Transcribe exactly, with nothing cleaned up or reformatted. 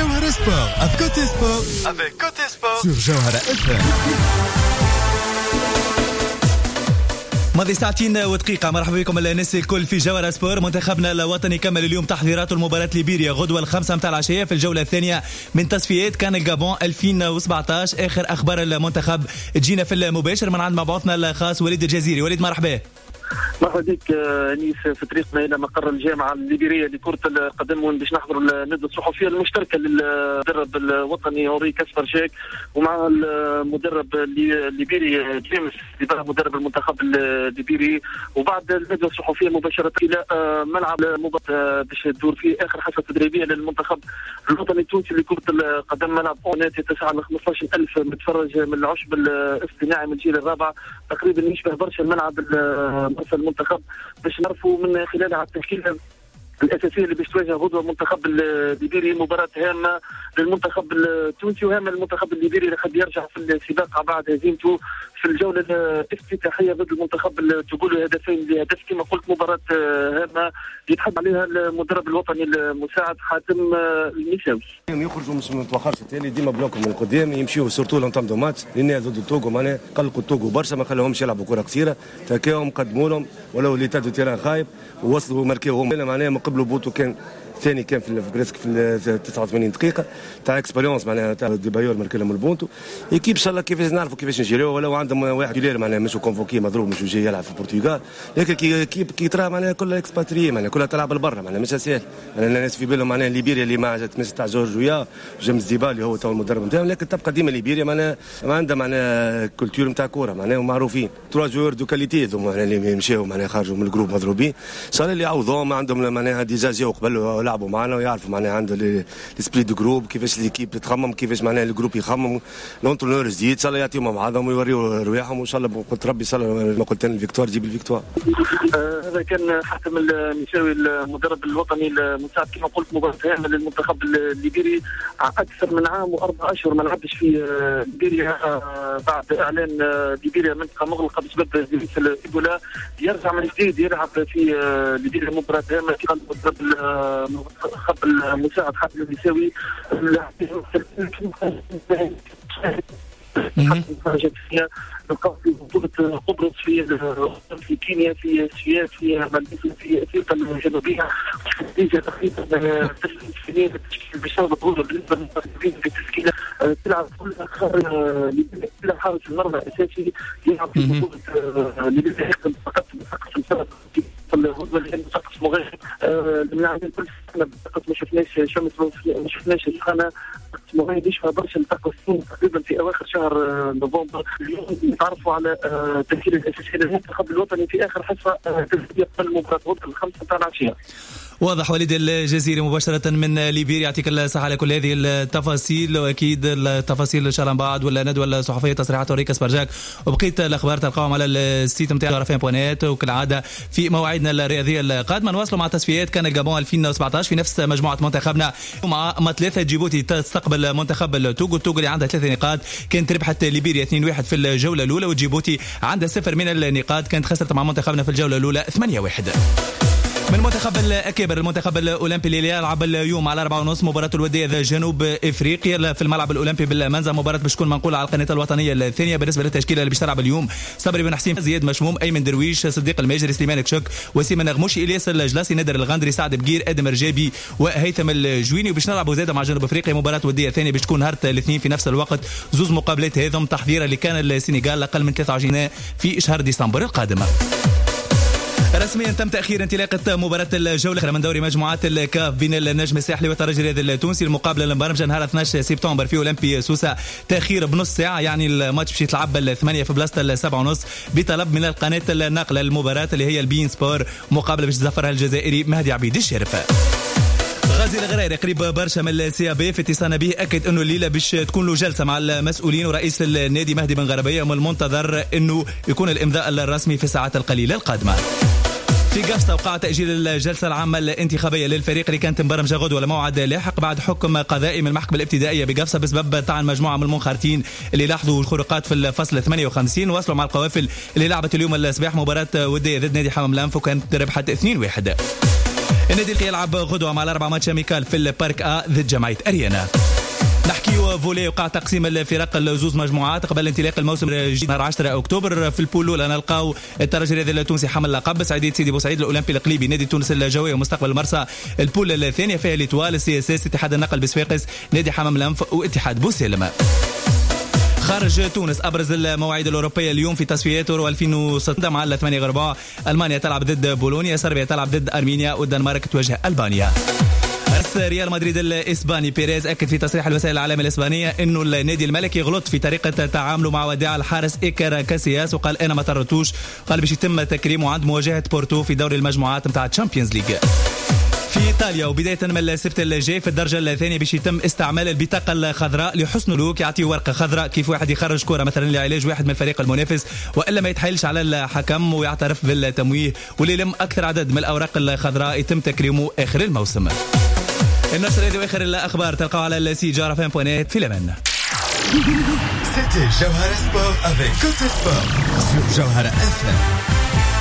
Jawhara Sport, avec Côté Sport, avec Côté Sport sur Jawhara إف إم. ماضي ساعتين ودقيقة. مرحبا بكم الناس الكل في جوهرة سبور. منتخبنا الوطني كمل اليوم تحضيراته المباراة ليبيريا غدوة الخمسة متاع العشية في الجولة الثانية من تصفيات كان الجابون ألفين وسبعطاش. آخر أخبار المنتخب تجينا في المباشر من عند مبعوثنا الخاص وليد الجزيري. وليد مرحبا. مرحبا بك انيس. في طريقنا الى مقر الجامعه الليبيريه لكره القدم باش نحضر الندوه الصحفيه المشتركه للمدرب الوطني اوري كاسبرجاك ومع المدرب الليبيري جيمس ديبالا مدرب المنتخب الليبيري. وبعد الندوه الصحفيه مباشره الى ملعب المباراه باش تدور فيه اخر حصه تدريبيه للمنتخب الوطني التونسي لكره القدم. ملعب اونات يتسع ل خمسة عشر ألف متفرج من العشب الاصطناعي من الجيل الرابع، تقريبا يشبه برشا الملعب المنتخب باش نعرفوا من خلالها على التشكيله الاساسيه اللي باش تواجه غدوه المنتخب الليبيري. مباراه هامه للمنتخب التونسي وهامه للمنتخب الليبيري اللي حاب يرجع في السباق بعد هزيمته في الجوله الافتتاحيه ضد المنتخب التوغولي هدفين لهدف. كما قلت مباراه هامه يتحدث عليها المدرب الوطني المساعد حاتم المساوي. يخرجوا مش متوخرش التالي ديما بلوكهم من قدام يمشيوا سورتو لونتام دو ماتش لان ضد التوغو معناها قلقوا التوغو برشا ما خلوهمش يلعبوا كره قصيره تاكاهم قدموا لهم ولو ليتا دو تيران خايب ووصلوا ماركيو هم معناها من قبل بوتو كان الثاني كان في بريسك في تسعة وثمانين دقيقه تاع اكسبيريونس معناها تاع دي بايور ماركي لهم البونتو. ايكيب ان شاء الله كيفاش نعرفوا كيفاش نجيريو ولو عندهم واحد جيلير معناها مش كونفوكي مضروب مش جاي يلعب في البرتغال، لكن كي كي, كي ترى معناها كلها اكسباتري معناها كلها تلعب لبرا معناها مش سهل. انا الناس في بالهم معناها ليبيريا اللي مع تمس تاع جورج ويا جيمس ديبا اللي هو تو المدرب نتاعهم، لكن تبقى ديما ليبيريا معناها ما عندها معناها كولتور نتاع كوره معناها ومعروفين تروا جوور دو كاليتي معناها اللي مشاو معناها خرجوا من الجروب مضروبين. ان شاء الله اللي يعوضوهم عندهم معناها ديجا جاو قبل لعبوا معنا ويعرفوا معناها عنده السبريت دو جروب كيفاش ليكيب تخمم كيفاش معناها الجروب يخمم لونترونور جديد. ان شاء الله يعطيهم بعضهم ويوريوا رواحهم وان شاء الله قلت ربي ان شاء الله ما قلت الفيكتوار جيب الفيكتوار. هذا كان حاتم المساوي المدرب الوطني المساعد. كما قلت مباراه هامه للمنتخب الليبيري اكثر من عام واربع اشهر ما لعبش في ليبيريا بعد اعلان ليبيريا منطقه مغلقه بسبب فيروس الايبولا. يرجع من جديد يلعب في ليبيريا مباراه هامه. كان المدرب المنتخب المساعد حاتم المساوي نلقاو في بطولة قبرص في في كينيا في سويد في ماليزيا في افريقيا الجنوبية. نتيجة تقريبا ثلاث سنين بسبب الظروف بالنسبة للمدربين في التشكيلة تلعب كل اخر ليبيا حارس المرمى الاساسي يلعب في بطولة ليبيا يخدم فقط فقط السبب الغدوة اللي سقط مغير اللاعبين كل سنة فقط ما شفناش شمس ما شفناش سخانة مغير يشبه برشا التقسيم تقريبا في اواخر شهر نوفمبر. اليوم نتعرفوا على التشكيلة الاساسية للمنتخب الوطني في اخر حصة تسجيل المباراة غدوة الخمسة متاع العشية. واضح. وليد الجزيري مباشرة من ليبيريا، يعطيك الصحة على كل هذه التفاصيل، وأكيد التفاصيل إن شاء الله من بعد ولا ندوة الصحفية تصريحات أوري كاسبرجاك وبقية الأخبار تلقاهم على السيت نتاع رافين بوانيت وكالعادة في مواعيدنا الرياضية القادمة. نواصلوا مع تصفيات كان الجابون ألفين وسبعطاش في نفس مجموعة منتخبنا مع ثلاثة. جيبوتي تستقبل منتخب التوغو. التوغو اللي عندها ثلاثة نقاط كانت ربحت ليبيريا اثنين واحد في الجولة الأولى، وجيبوتي عندها صفر من النقاط كانت خسرت مع منتخبنا في الجولة الأولى ثمانية واحد. من المنتخب الأكبر المنتخب الأولمبي اللي يلعب اليوم على أربعة ونص مباراة الودية ذا جنوب إفريقيا في الملعب الأولمبي بالمنزه. مباراة باش تكون منقولة على القناة الوطنية الثانية. بالنسبة للتشكيلة اللي باش تلعب اليوم صبري بن حسين، زياد مشموم، أيمن درويش، صديق الماجري، سليمان كشك، وسيم النغموشي، إلياس الجلاسي، نادر الغندري، سعد بقير، آدم رجابي وهيثم الجويني. وباش نلعبوا زادة مع جنوب إفريقيا مباراة ودية ثانية باش تكون هارت الاثنين في نفس الوقت. زوز مقابلات هذم تحضيرا اللي كان السنغال أقل من ثلاثة وعشرين في شهر ديسمبر القادم. رسميا تم تأخير انطلاقة مباراة الجولة من دوري مجموعات الكاف بين النجم الساحلي والترجي الرياضي التونسي. المقابلة المبرمجة نهار اثني عشر سبتمبر في أولمبي سوسة، تأخير بنص ساعة، يعني الماتش باش يتلعب الثمانية في بلاصة السبعة ونص بطلب من القناة الناقلة المباراة اللي هي البين سبور، مقابلة باش تزفرها الجزائري مهدي عبيد الشرف. غازي الغريري قريب برشا من السي بي في اتصال به أكد أنه الليلة باش تكون له جلسة مع المسؤولين ورئيس النادي مهدي بن غربية، ومن المنتظر أنه يكون الإمضاء الرسمي في الساعات القليلة القادمة. في قفصة وقع تأجيل الجلسة العامة الانتخابية للفريق اللي كانت مبرمجة غدوة لموعد لاحق بعد حكم قضائي من المحكمة الابتدائية بقفصة بسبب طعن مجموعة من المنخرطين اللي لاحظوا خروقات في الفصل ثمانية وخمسين. وصلوا مع القوافل اللي لعبت اليوم الصباح مباراة ودية ضد نادي حمام الأنف وكانت ربحت اثنين واحد. النادي القي يلعب غدوة مع الأربع ماتش أميكال في البارك أ ضد جمعية أريانا. نحكيو فولي وقع تقسيم الفرق الزوز مجموعات قبل انطلاق الموسم الجديد نهار عشرة أكتوبر. في البول الأولى نلقاو الترجي الرياضي التونسي حمل اللقب، سعيدية سيدي بوسعيد الأولمبي القليبي نادي تونس الجوية ومستقبل المرسى. البول الثانية فيها ليتوال السي اس اس اتحاد النقل بصفاقس نادي حمام الأنف واتحاد بوسلم. خارج تونس أبرز المواعيد الأوروبية اليوم في تصفيات يورو ألفين وستة مع الثمانية غرباء. ألمانيا تلعب ضد بولونيا، صربيا تلعب ضد أرمينيا، والدنمارك تواجه ألبانيا. ريال مدريد الإسباني بيريز أكد في تصريح الوسائل الإعلامية الإسبانية إنه النادي الملكي غلط في طريقة تعامله مع وداع الحارس إيكر كاسياس، وقال أنا ما طردتوش، قال باش يتم تكريمه عند مواجهة بورتو في دوري المجموعات متاع تشامبيونز ليج. في إيطاليا وبداية من السبت الجاي في الدرجة الثانية باش يتم استعمال البطاقة الخضراء لحسن لوك، يعطيه ورقة خضراء كيف واحد يخرج كرة مثلا لعلاج واحد من الفريق المنافس، وإلا ما يتحايلش على الحكم ويعترف بالتمويه، واللي لم أكثر عدد من الأوراق الخضراء يتم تكريمه آخر الموسم. النشر هذه واخر الاخبار تلقاو على السي جوهرة فام بوان نت. في الامان. C'était Jawhara Sport avec Côté Sport sur Jawhara إف إم.